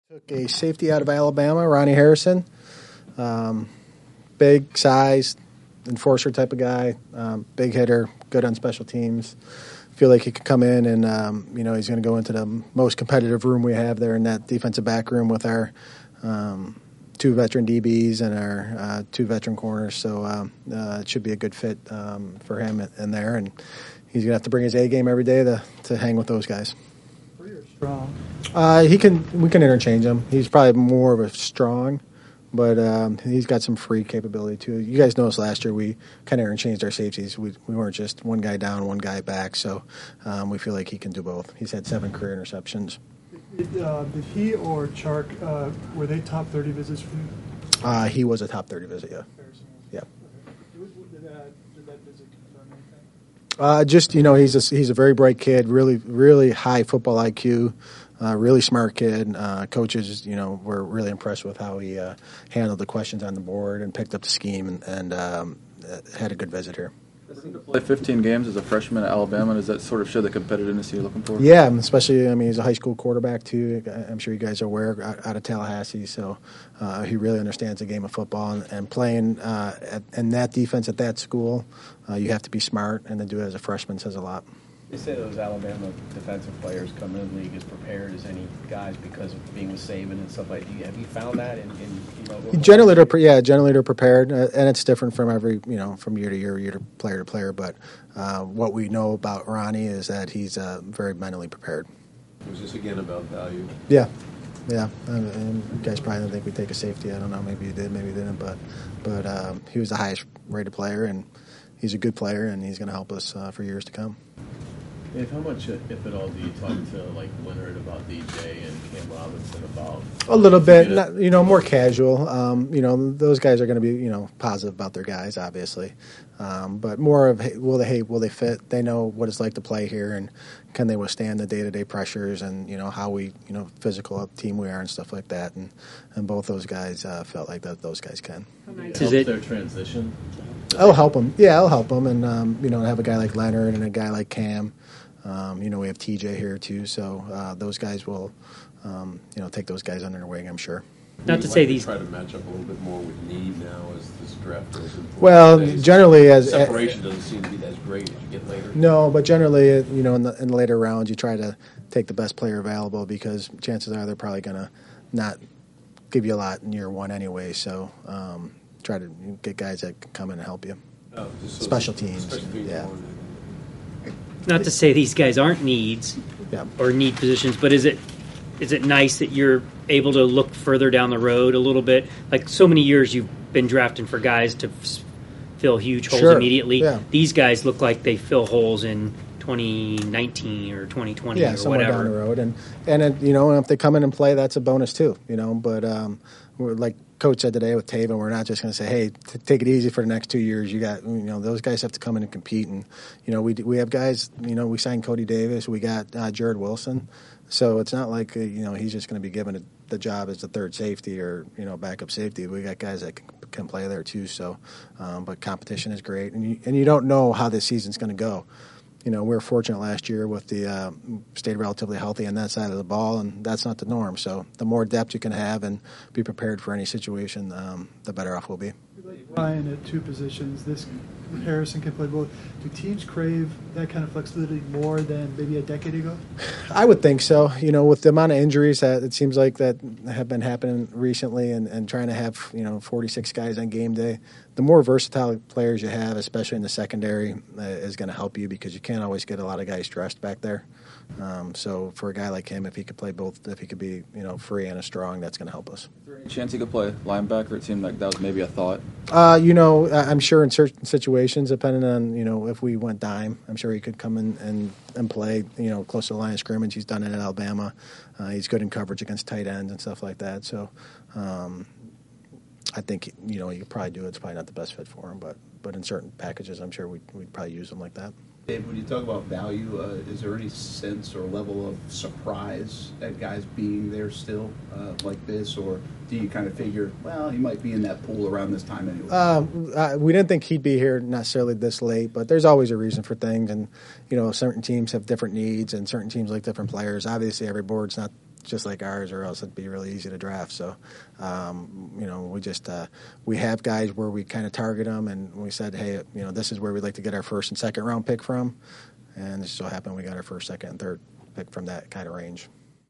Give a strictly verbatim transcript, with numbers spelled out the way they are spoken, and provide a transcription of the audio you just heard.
Took a safety out of Alabama, Ronnie Harrison. Um, big size, enforcer type of guy, um, big hitter, good on special teams. Feel like he could come in and, um, you know, he's going to go into the most competitive room we have there in that defensive back room with our um, two veteran D Bs and our uh, two veteran corners. So um, uh, it should be a good fit um, for him in there. And he's going to have to bring his A game every day to, to hang with those guys. Strong. Uh, he can. We can interchange him. He's probably more of a strong, but um, he's got some free capability too. You guys noticed last year we kind of interchanged our safeties. We we weren't just one guy down, one guy back. So um, we feel like he can do both. He's had seven career interceptions. Did, uh, did he or Chark uh, were they top thirty visits for you? Uh, he was a top thirty visit. Yeah. Yeah. Did that, did that visit confirm anything? Uh, just you know, he's a he's a very bright kid. Really, really high football I Q. Uh, really smart kid. Uh, coaches, you know, were really impressed with how he uh, handled the questions on the board and picked up the scheme and, and um, had a good visit here. To play fifteen games as a freshman at Alabama, does that sort of show the competitiveness you're looking for? Yeah, especially, I mean, he's a high school quarterback, too. I'm sure you guys are aware, out of Tallahassee. So uh, he really understands the game of football. And, and playing uh, at, in that defense at that school, uh, you have to be smart, and to do it as a freshman says a lot. They say those Alabama defensive players come in the league as prepared as any guys because of being with Saban and stuff like that. Have you found that? In, in, you know, generally, they're pre- yeah, generally they're prepared, uh, and it's different from every you know from year to year, year to player to player. But uh, what we know about Ronnie is that he's uh, very mentally prepared. Was this again about value? Yeah, yeah. And, and you guys probably didn't think we'd take a safety. I don't know. Maybe you did, maybe you didn't. But but um, he was the highest rated player, and he's a good player, and he's going to help us uh, for years to come. Dave, how much, if at all, do you talk to like Leonard about D J and Cam Robinson about? A little bit, not, you know, more casual. Um, you know, those guys are going to be, you know, positive about their guys, obviously, um, but more of hey, will they hey, will they fit? They know what it's like to play here, and can they withstand the day to day pressures, and you know how we, you know, physical team we are and stuff like that. And and both those guys uh, felt like that. Those guys can. Help Is it their transition? I'll help them. Yeah, I'll help them, and um, you know, have a guy like Leonard and a guy like Cam. Um, you know, we have T J here too, so uh, those guys will, um, you know, take those guys under their wing, I'm sure. Not to say like these to try to match up a little bit more with need now as this draft goes into. Well, days. generally as separation doesn't seem to be as great as you get later. No, but generally, you know, in the, in the later rounds, you try to take the best player available because chances are they're probably going to not give you a lot in year one anyway. So um, try to get guys that can come in and help you. Oh, just so special teams, special teams yeah. not to say these guys aren't needs Yeah. or need positions, but is it is it nice that you're able to look further down the road a little bit? Like so many years you've been drafting for guys to f- fill huge holes Sure. immediately. Yeah. These guys look like they fill holes in twenty nineteen or twenty twenty Yeah, or somewhere whatever. down the road, and and it, you know, if they come in and play, that's a bonus too. You know, but um, we're, like Coach said today with Taven, we're not just going to say, "Hey, t- take it easy for the next two years." You got, you know, those guys have to come in and compete, and you know, we we have guys. You know, we signed Cody Davis, we got uh, Jared Wilson, so it's not like uh, you know he's just going to be given a, the job as the third safety or you know backup safety. We got guys that can, can play there too. So, um, but competition is great, and you, and you don't know how this season's going to go. You know, we were fortunate last year with the uh, stayed relatively healthy on that side of the ball, and that's not the norm. So the more depth you can have and be prepared for any situation, um, the better off we'll be. Ryan at two positions. This Harrison can play both. Do teams crave that kind of flexibility more than maybe a decade ago? I would think so. You know, with the amount of injuries that it seems like that have been happening recently, and, and trying to have you know forty-six guys on game day, the more versatile players you have, especially in the secondary, uh, is going to help you because you can't always get a lot of guys dressed back there. Um, so for a guy like him, if he could play both, if he could be you know free and a strong, that's going to help us. Is there any chance he could play linebacker? It seemed like that was maybe a thought. Uh, you know, I'm sure in certain situations, depending on, you know, if we went dime, I'm sure he could come in and, and play, you know, close to the line of scrimmage. He's done it at Alabama. Uh, he's good in coverage against tight ends and stuff like that. So um, I think, you know, you could probably do it. It's probably not the best fit for him, but but in certain packages, I'm sure we'd, we'd probably use him like that. Dave, when you talk about value, uh, is there any sense or level of surprise at guys being there still uh, like this, or do you kind of figure, well, he might be in that pool around this time anyway? Um, uh, we didn't think he'd be here necessarily this late, but there's always a reason for things, and you know, certain teams have different needs, and certain teams like different players. Obviously, every board's not just like ours, or else it'd be really easy to draft. So, um, you know, we just uh, we have guys where we kind of target them, and we said, hey, you know, this is where we'd like to get our first and second round pick from, and it just so happened we got our first, second, and third pick from that kind of range.